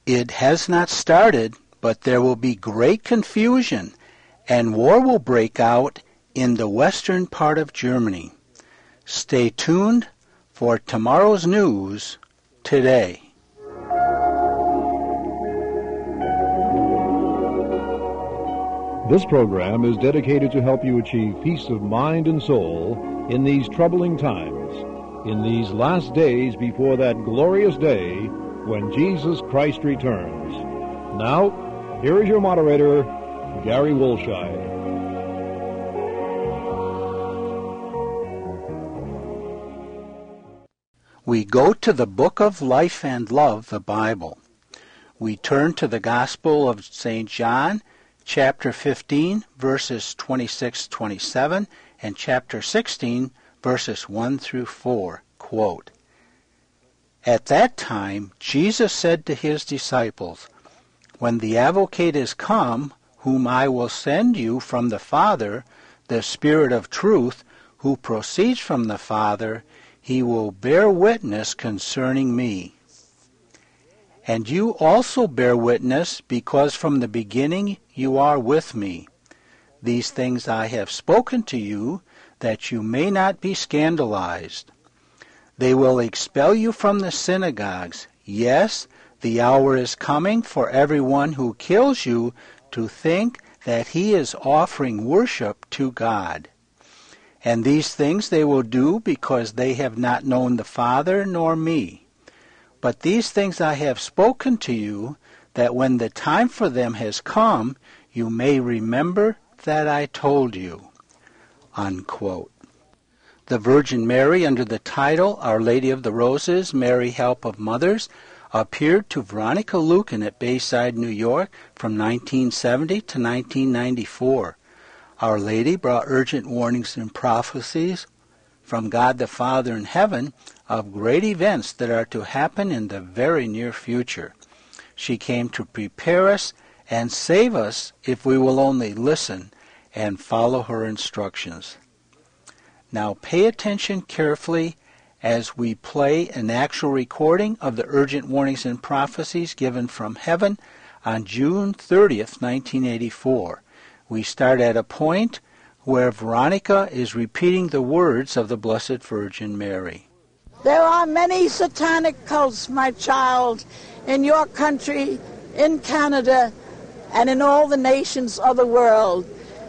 It has not started, but there will be great confusion, and war will break out in the western part of Germany. Stay tuned for tomorrow's news today. This program is dedicated to help you achieve peace of mind and soul in these troubling times, in these last days before that glorious day when Jesus Christ returns. Now, here is your moderator, Gary Wolscheid. We go to the book of life and love, the Bible. We turn to the Gospel of St. John, chapter 15, verses 26-27, and chapter 16, verses 1 through 4, quote, "At that time Jesus said to his disciples, 'When the Advocate is come, whom I will send you from the Father, the Spirit of truth, who proceeds from the Father, he will bear witness concerning me. And you also bear witness, because from the beginning you are with me. These things I have spoken to you, that you may not be scandalized. They will expel you from the synagogues. Yes, the hour is coming for everyone who kills you to think that he is offering worship to God. And these things they will do because they have not known the Father nor me. But these things I have spoken to you, that when the time for them has come, you may remember that I told you.'" Unquote. The Virgin Mary, under the title Our Lady of the Roses, Mary Help of Mothers, appeared to Veronica Lucan at Bayside, New York from 1970 to 1994. Our Lady brought urgent warnings and prophecies from God the Father in heaven of great events that are to happen in the very near future. She came to prepare us and save us if we will only listen and follow her instructions. Now pay attention carefully as we play an actual recording of the urgent warnings and prophecies given from heaven on June 30th, 1984. We start at a point where Veronica is repeating the words of the Blessed Virgin Mary. There are many satanic cults, my child, in your country, in Canada, and in all the nations of the world.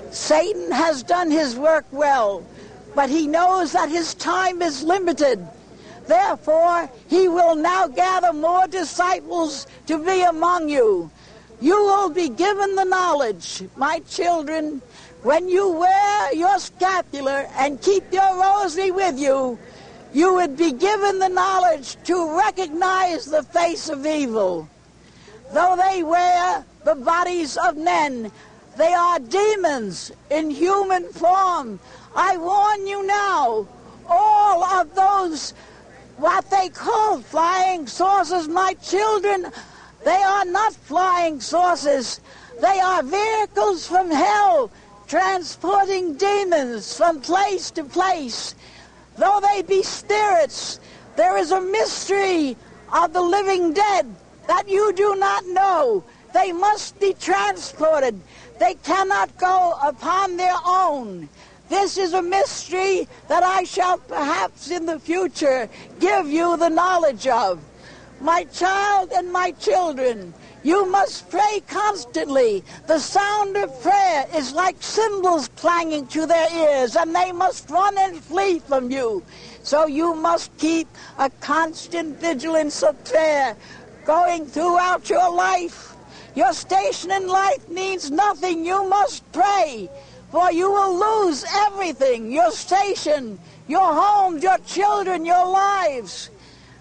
Satan has done his work well, but he knows that his time is limited. Therefore, he will now gather more disciples to be among you. You will be given the knowledge, my children, when you wear your scapular and keep your rosary with you, you would be given the knowledge to recognize the face of evil. Though they wear the bodies of men, they are demons in human form. I warn you now, all of those, what they call flying saucers, my children, they are not flying saucers. They are vehicles from hell, transporting demons from place to place. Though they be spirits, there is a mystery of the living dead that you do not know. They must be transported. They cannot go upon their own. This is a mystery that I shall perhaps in the future give you the knowledge of. My child and my children, you must pray constantly. The sound of prayer is like cymbals clanging to their ears, and they must run and flee from you. So you must keep a constant vigilance of prayer going throughout your life. Your station in life means nothing. You must pray, for you will lose everything. Your station, your homes, your children, your lives.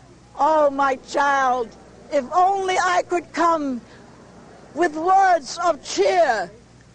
Oh, my child, if only I could come with words of cheer.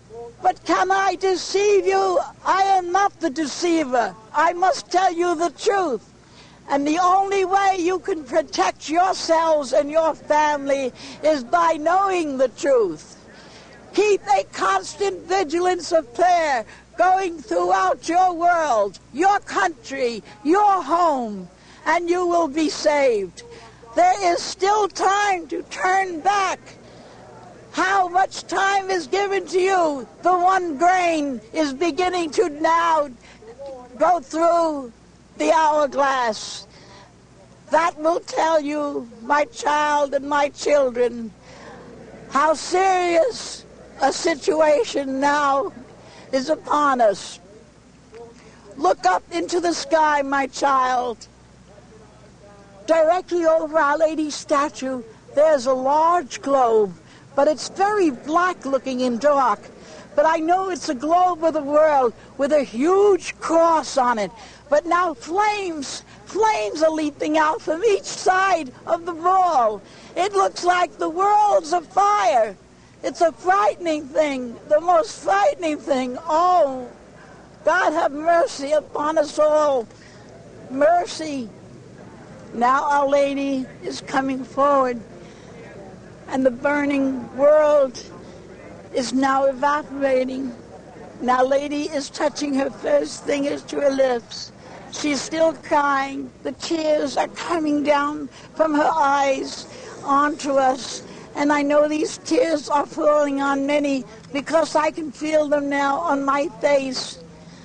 But can I deceive you? I am not the deceiver. I must tell you the truth. And the only way you can protect yourselves and your family is by knowing the truth. Keep a constant vigilance of prayer going throughout your world, your country, your home, and you will be saved. There is still time to turn back. How much time is given to you? The one grain is beginning to now go through the hourglass. That will tell you, my child and my children, how serious a situation now is upon us. Look up into the sky, my child. Directly over Our Lady's statue, there's a large globe, but it's very black looking and dark. But I know it's a globe of the world with a huge cross on it. But now flames are leaping out from each side of the ball. It looks like the world's afire. It's a frightening thing, the most frightening thing. Oh, God have mercy upon us all. Mercy. Now Our Lady is coming forward, and the burning world is now evaporating. And Our Lady is touching her first fingers to her lips. She's still crying. The tears are coming down from her eyes onto us. And I know these tears are falling on many because I can feel them now on my face.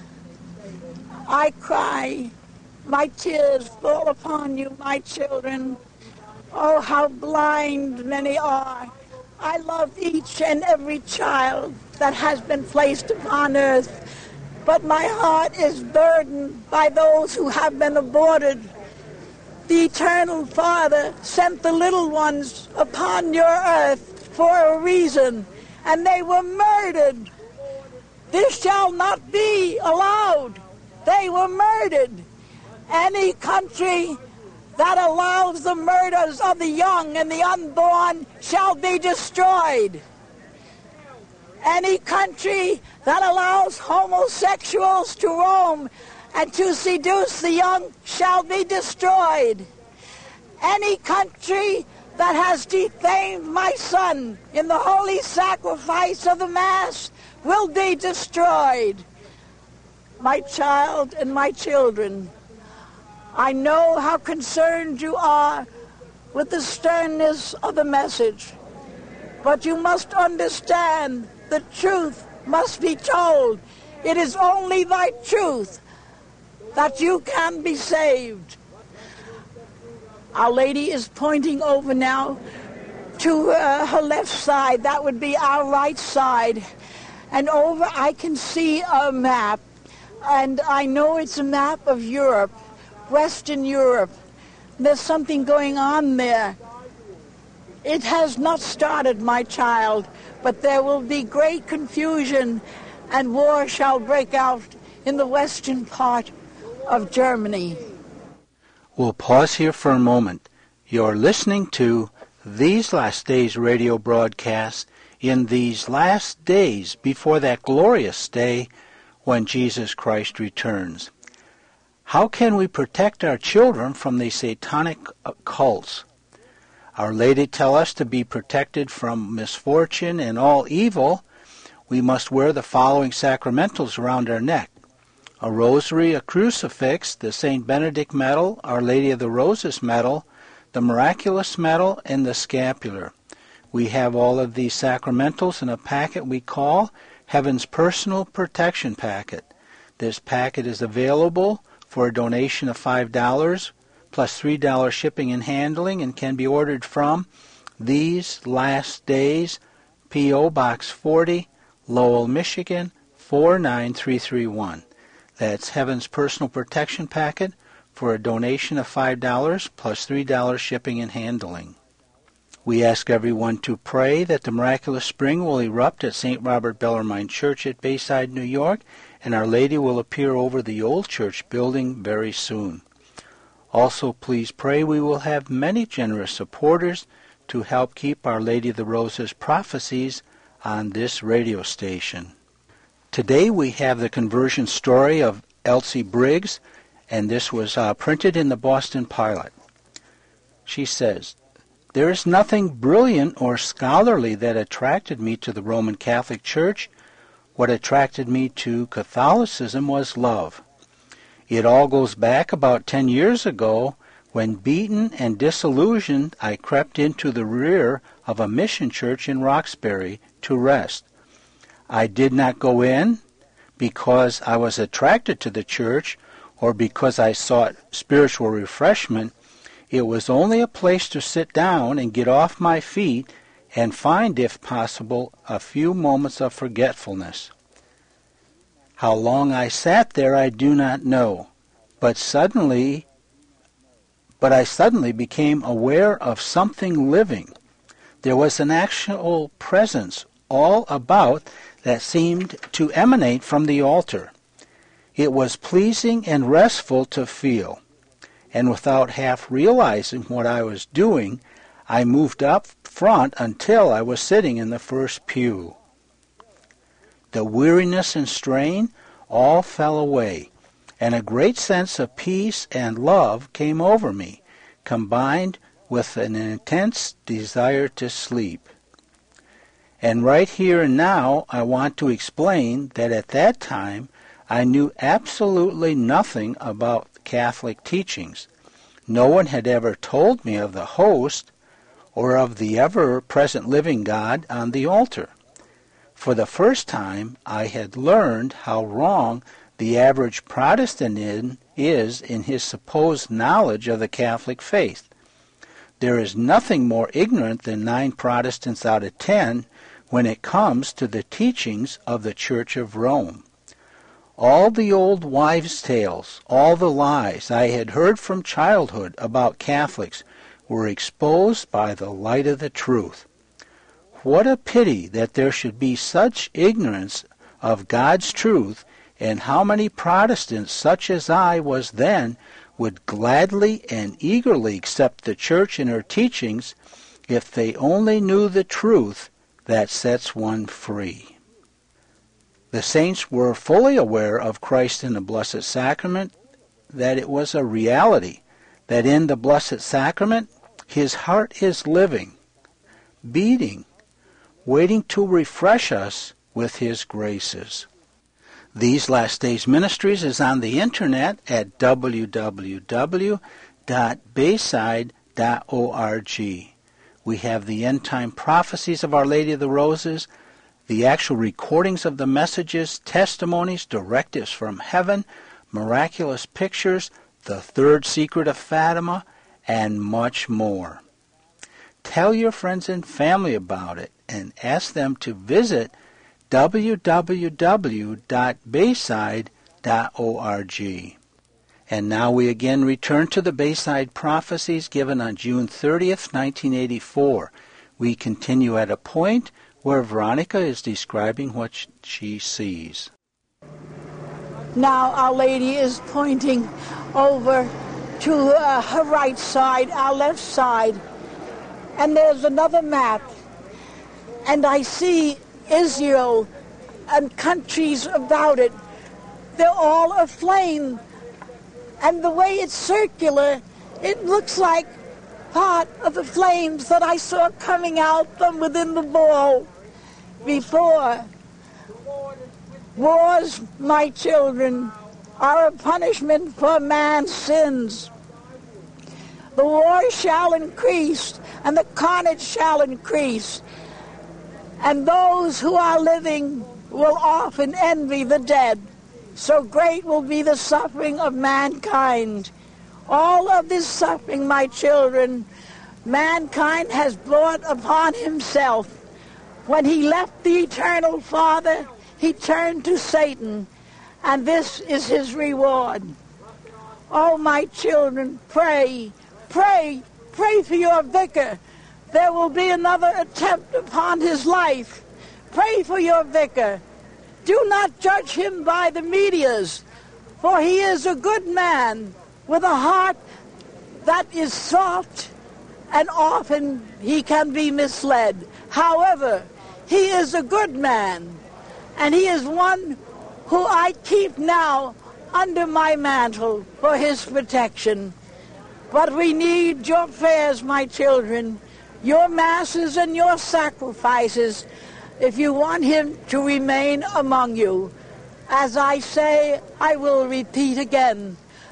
I cry. My tears fall upon you, my children. Oh, how blind many are. I love each and every child that has been placed upon earth. But my heart is burdened by those who have been aborted. The Eternal Father sent the little ones upon your earth for a reason, and they were murdered. This shall not be allowed. They were murdered. Any country that allows the murders of the young and the unborn shall be destroyed. Any country that allows homosexuals to roam and to seduce the young shall be destroyed. Any country that has defamed my son in the holy sacrifice of the Mass will be destroyed. My child and my children, I know how concerned you are with the sternness of the message, but you must understand the truth must be told. It is only by truth that you can be saved. Our Lady is pointing over now to her left side. That would be our right side. And over I can see a map. And I know it's a map of Europe, Western Europe. There's something going on there. It has not started, my child, but there will be great confusion and war shall break out in the western part of Germany. We'll pause here for a moment. You're listening to These Last Days radio broadcast in these last days before that glorious day when Jesus Christ returns. How can we protect our children from the satanic cults? Our Lady tells us to be protected from misfortune and all evil. We must wear the following sacramentals around our neck: a rosary, a crucifix, the St. Benedict medal, Our Lady of the Roses medal, the miraculous medal, and the scapular. We have all of these sacramentals in a packet we call Heaven's Personal Protection Packet. This packet is available for a donation of $5 plus $3 shipping and handling, and can be ordered from These Last Days, P.O. Box 40, Lowell, Michigan, 49331. That's Heaven's Personal Protection Packet for a donation of $5 plus $3 shipping and handling. We ask everyone to pray that the miraculous spring will erupt at St. Robert Bellarmine Church at Bayside, New York, and Our Lady will appear over the old church building very soon. Also, please pray we will have many generous supporters to help keep Our Lady of the Roses prophecies on this radio station. Today we have the conversion story of Elsie Briggs, and this was printed in the Boston Pilot. She says, "There is nothing brilliant or scholarly that attracted me to the Roman Catholic Church. What attracted me to Catholicism was love. It all goes back about 10 years ago When beaten and disillusioned, I crept into the rear of a mission church in Roxbury to rest. I did not go in because I was attracted to the church or because I sought spiritual refreshment. It was only a place to sit down and get off my feet and find, if possible, a few moments of forgetfulness. How long I sat there I do not know, but I suddenly became aware of something living. There was an actual presence all about that seemed to emanate from the altar. It was pleasing and restful to feel, and without half realizing what I was doing, I moved up front until I was sitting in the first pew. The weariness and strain all fell away, and a great sense of peace and love came over me, combined with an intense desire to sleep. And right here and now, I want to explain that at that time, I knew absolutely nothing about Catholic teachings. No one had ever told me of the host or of the ever-present living God on the altar. For the first time, I had learned how wrong the average Protestant is in his supposed knowledge of the Catholic faith. There is nothing more ignorant than 9 Protestants out of 10 when it comes to the teachings of the Church of Rome. All the old wives' tales, all the lies I had heard from childhood about Catholics were exposed by the light of the truth. What a pity that there should be such ignorance of God's truth, and how many Protestants such as I was then would gladly and eagerly accept the Church and her teachings if they only knew the truth that sets one free. The saints were fully aware of Christ in the Blessed Sacrament, that it was a reality, that in the Blessed Sacrament His heart is living, beating, waiting to refresh us with His graces. These Last Days Ministries is on the internet at www.bayside.org. We have the end-time prophecies of Our Lady of the Roses, the actual recordings of the messages, testimonies, directives from heaven, miraculous pictures, the third secret of Fatima, and much more. Tell your friends and family about it and ask them to visit www.bayside.org. And now we again return to the Bayside prophecies given on June 30th, 1984. We continue at a point where Veronica is describing what she sees. Now Our Lady is pointing over to her right side, our left side, and there's another map, and I see Israel and countries about it. They're all aflame, and the way it's circular, it looks like part of the flames that I saw coming out from within the ball before. Wars, my children, are a punishment for man's sins. The war shall increase, and the carnage shall increase, and those who are living will often envy the dead. So great will be the suffering of mankind. All of this suffering, my children, mankind has brought upon himself. When he left the eternal Father, he turned to Satan, and this is his reward. Oh, my children, pray, pray, pray for your vicar. There will be another attempt upon his life. Pray for your vicar. Do not judge him by the medias, for he is a good man with a heart that is soft, and often he can be misled. However, he is a good man, and he is one who I keep now under my mantle for his protection. But we need your prayers, my children, your masses and your sacrifices, if you want him to remain among you. As I say, I will repeat again,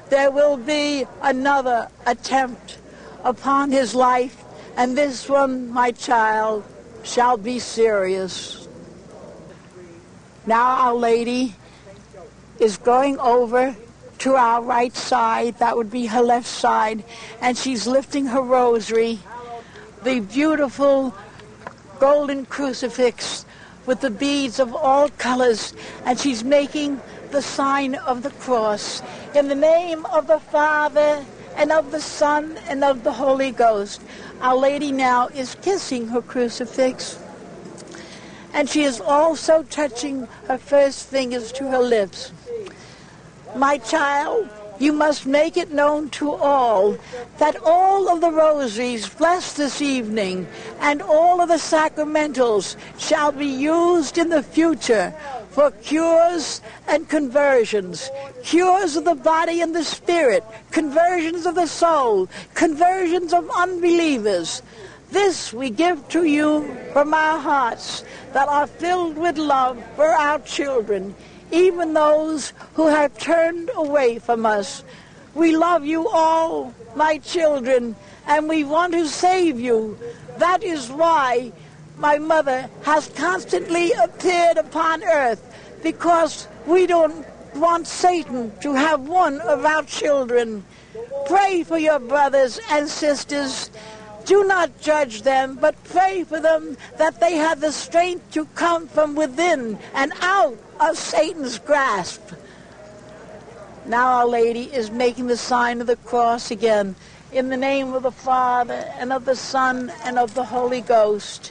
there will be another attempt upon his life, and this one, my child, shall be serious. Now Our Lady is going over to our right side, that would be her left side, and she's lifting her rosary, the beautiful golden crucifix with the beads of all colors, and she's making the sign of the cross. In the name of the Father, and of the Son, and of the Holy Ghost. Our Lady now is kissing her crucifix, and she is also touching her first fingers to her lips. My child, you must make it known to all that all of the rosaries blessed this evening and all of the sacramentals shall be used in the future for cures and conversions, cures of the body and the spirit, conversions of the soul, conversions of unbelievers. This we give to you from our hearts that are filled with love for our children, even those who have turned away from us. We love you all, my children, and we want to save you. That is why my mother has constantly appeared upon earth, because we don't want Satan to have one of our children. Pray for your brothers and sisters. Do not judge them, but pray for them that they have the strength to come from within and out of Satan's grasp. Now Our Lady is making the sign of the cross again, in the name of the Father, and of the Son, and of the Holy Ghost.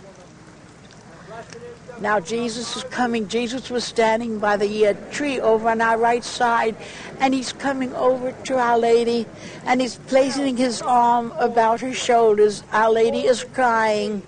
Now Jesus is coming. Jesus was standing by the tree over on our right side, and he's coming over to Our Lady, and he's placing his arm about her shoulders. Our Lady is crying.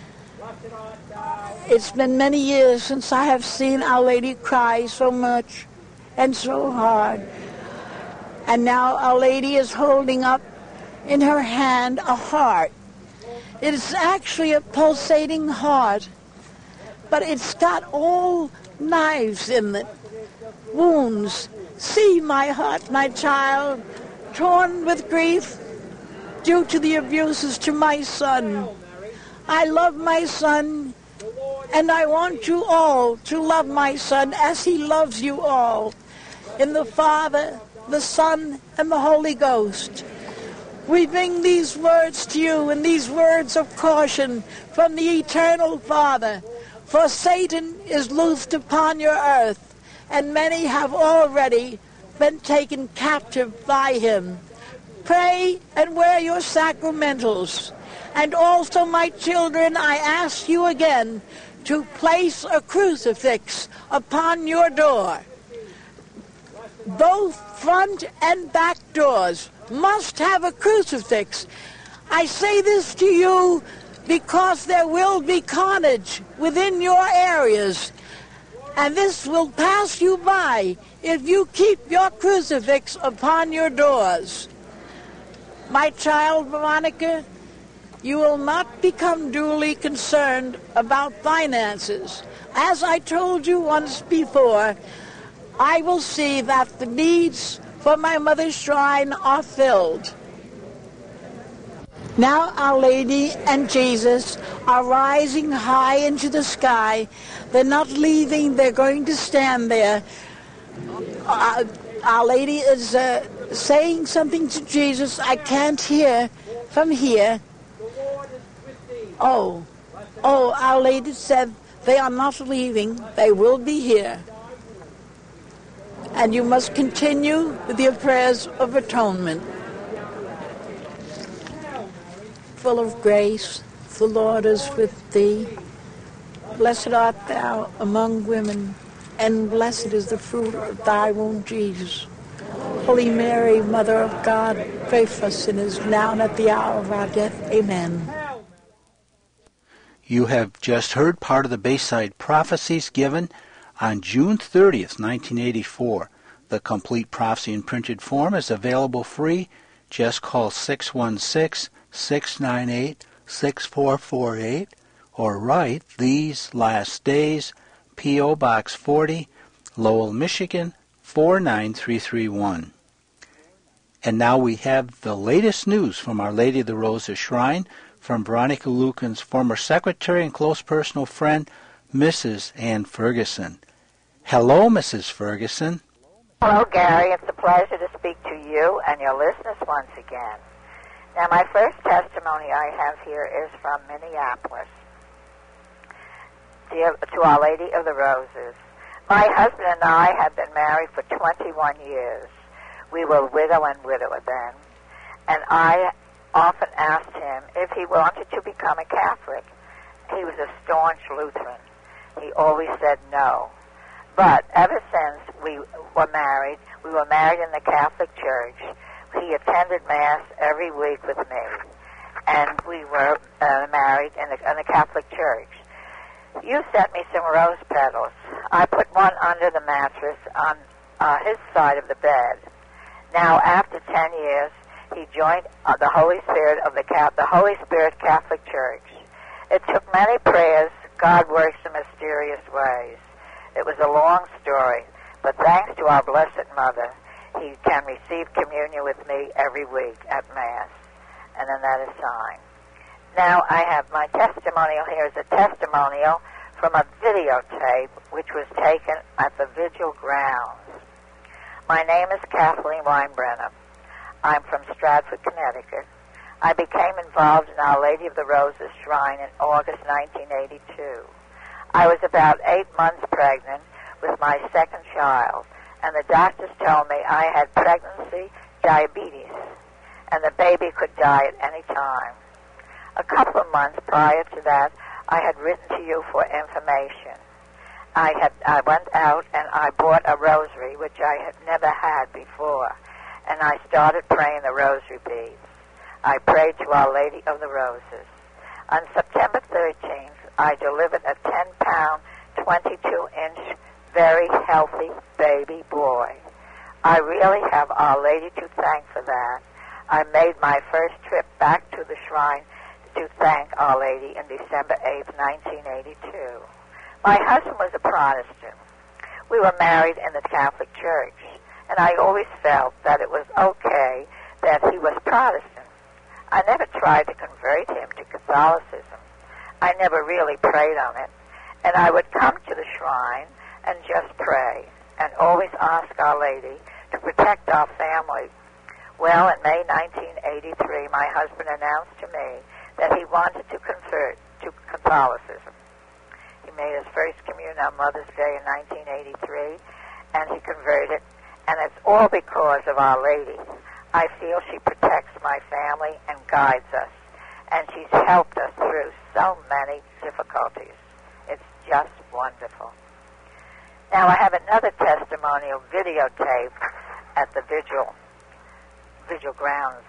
It's been many years since I have seen Our Lady cry so much and so hard. And now Our Lady is holding up in her hand a heart. It is actually a pulsating heart, but it's got all knives in it, wounds. See my heart, my child, torn with grief due to the abuses to my son. I love my son, and I want you all to love my son as he loves you all. In the Father, the Son, and the Holy Ghost. We bring these words to you, and these words of caution from the Eternal Father. For Satan is loosed upon your earth, and many have already been taken captive by him. Pray and wear your sacramentals. And also, my children, I ask you again to place a crucifix upon your door. Both front and back doors must have a crucifix. I say this to you because there will be carnage within your areas, and this will pass you by if you keep your crucifix upon your doors. My child Veronica, you will not become duly concerned about finances. As I told you once before, I will see that the needs for my mother's shrine are filled. Now Our Lady and Jesus are rising high into the sky. They're not leaving. They're going to stand there. Our Lady is saying something to Jesus. I can't hear from here. Oh, Our Lady said they are not leaving. They will be here. And you must continue with your prayers of atonement. Full of grace, the Lord is with thee. Blessed art thou among women, and blessed is the fruit of thy womb, Jesus. Holy Mary, Mother of God, pray for us sinners, now and at the hour of our death. Amen. You have just heard part of the Bayside Prophecies given on June 30th, 1984. The complete prophecy in printed form is available free. Just call 616-698-6448 or write These Last Days, P.O. Box 40, Lowell, Michigan, 49331. And now we have the latest news from Our Lady of the Roses Shrine from Veronica Lucan's former secretary and close personal friend, Mrs. Ann Ferguson. Hello, Mrs. Ferguson. Hello, Gary. It's a pleasure to speak to you and your listeners once again. Now, my first testimony I have here is from Minneapolis. To Our Lady of the Roses. My husband and I have been married for 21 years. We were widow and widower then. And I often asked him if he wanted to become a Catholic. He was a staunch Lutheran. He always said no. But ever since we were married in the Catholic Church. He attended Mass every week with me. And we were married in the Catholic Church. You sent me some rose petals. I put one under the mattress on his side of the bed. Now, after 10 years, he joined the Holy Spirit of the Holy Spirit Catholic Church. It took many prayers. God works in mysterious ways. It was a long story, but thanks to our Blessed Mother, he can receive communion with me every week at Mass, and then that is signed. Now, I have my testimonial here is a testimonial from a videotape which was taken at the Vigil grounds. My name is Kathleen Weinbrenner. I'm from Stratford, Connecticut. I became involved in Our Lady of the Roses Shrine in August 1982. I was about 8 months pregnant with my second child, and the doctors told me I had pregnancy diabetes, and the baby could die at any time. A couple of months prior to that, I had written to you for information. I went out and I bought a rosary, which I had never had before, and I started praying the rosary beads. I prayed to Our Lady of the Roses. On September 13th, I delivered a 10-pound, 22-inch, very healthy baby boy. I really have Our Lady to thank for that. I made my first trip back to the shrine to thank Our Lady in December 8th, 1982. My husband was a Protestant. We were married in the Catholic Church, and I always felt that it was okay that he was Protestant. I never tried to convert him to Catholicism. I never really prayed on it, and I would come to the shrine and just pray, and always ask Our Lady to protect our family. Well, in May 1983, my husband announced to me that he wanted to convert to Catholicism. He made his first communion on Mother's Day in 1983, and he converted, and it's all because of Our Lady. I feel she protects my family and guides us, and she's helped us through so many difficulties. It's just wonderful. Now, I have another testimonial videotape at the Vigil grounds.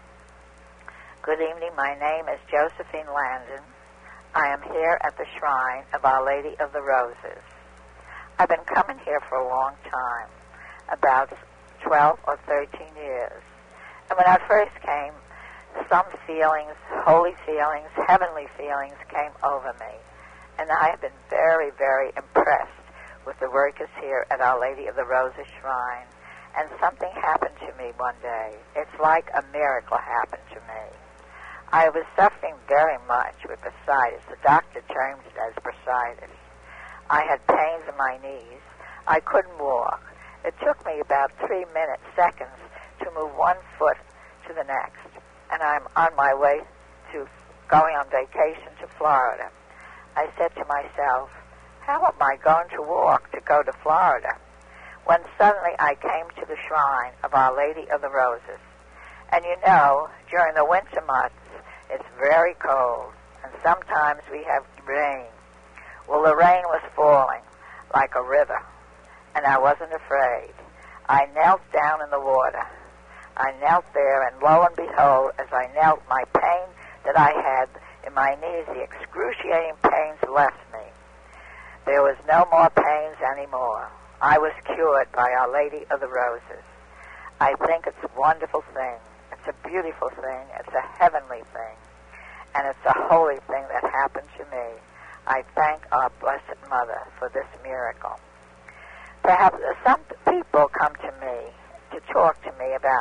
Good evening. My name is Josephine Landon. I am here at the shrine of Our Lady of the Roses. I've been coming here for a long time, about 12 or 13 years. And when I first came, some feelings, holy feelings, heavenly feelings came over me. And I have been very, very impressed with the workers here at Our Lady of the Roses Shrine. And something happened to me one day. It's like a miracle happened to me. I was suffering very much with bursitis. The doctor termed it as bursitis. I had pains in my knees. I couldn't walk. It took me about 3 seconds to move one foot to the next. And I'm on my way to going on vacation to Florida. I said to myself, how am I going to walk to go to Florida? When suddenly I came to the shrine of Our Lady of the Roses. And you know, during the winter months, it's very cold, and sometimes we have rain. Well, the rain was falling like a river, and I wasn't afraid. I knelt down in the water. I knelt there, and lo and behold, as I knelt, my pain that I had in my knees, the excruciating pains left me. There was no more pains anymore. I was cured by Our Lady of the Roses. I think it's a wonderful thing. It's a beautiful thing. It's a heavenly thing. And it's a holy thing that happened to me. I thank our Blessed Mother for this miracle. Perhaps some people come to me to talk to me about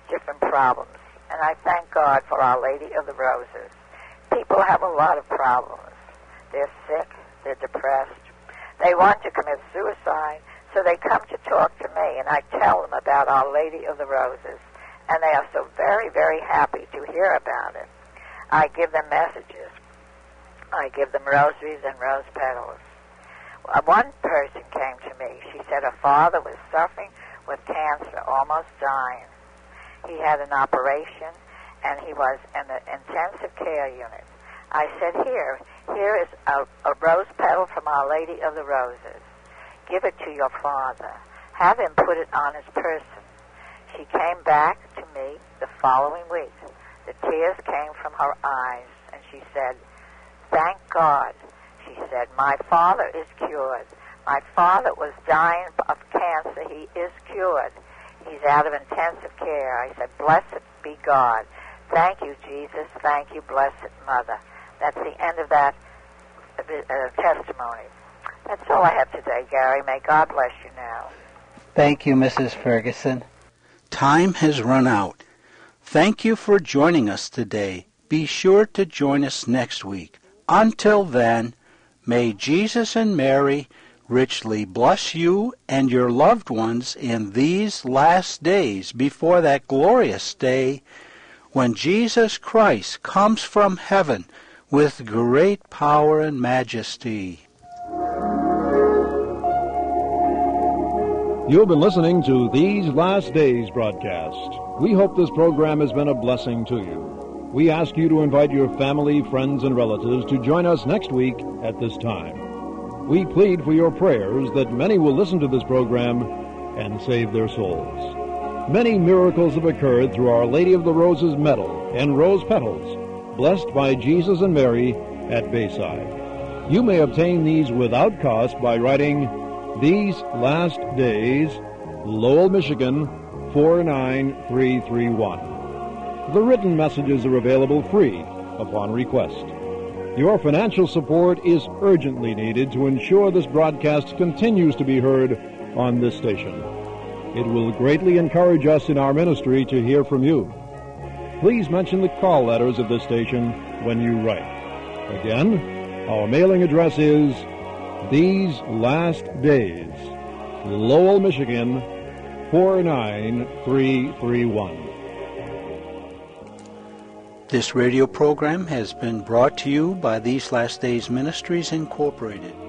different problems. And I thank God for Our Lady of the Roses. People have a lot of problems. They're sick, they're depressed, they want to commit suicide, so they come to talk to me, and I tell them about Our Lady of the Roses, and they are so very, very happy to hear about it. I give them messages. I give them rosaries and rose petals. One person came to me. She said her father was suffering with cancer, almost dying. He had an operation, and he was in the intensive care unit. I said, here is a rose petal from Our Lady of the Roses. Give it to your father. Have him put it on his person. She came back to me the following week. The tears came from her eyes, and she said, thank God. She said, my father is cured. My father was dying of cancer. He is cured. He's out of intensive care. I said, blessed be God. Thank you, Jesus. Thank you, Blessed Mother. That's the end of that testimony. That's all I have today, Gary. May God bless you now. Thank you, Mrs. Ferguson. Time has run out. Thank you for joining us today. Be sure to join us next week. Until then, may Jesus and Mary richly bless you and your loved ones in these last days before that glorious day when Jesus Christ comes from heaven with great power and majesty. You've been listening to These Last Days broadcast. We hope this program has been a blessing to you. We ask you to invite your family, friends, and relatives to join us next week at this time. We plead for your prayers that many will listen to this program and save their souls. Many miracles have occurred through Our Lady of the Roses medal and rose petals, blessed by Jesus and Mary at Bayside. You may obtain these without cost by writing These Last Days, Lowell, Michigan, 49331. The written messages are available free upon request. Your financial support is urgently needed to ensure this broadcast continues to be heard on this station. It will greatly encourage us in our ministry to hear from you. Please mention the call letters of this station when you write. Again, our mailing address is These Last Days, Lowell, Michigan, 49331. This radio program has been brought to you by These Last Days Ministries, Incorporated.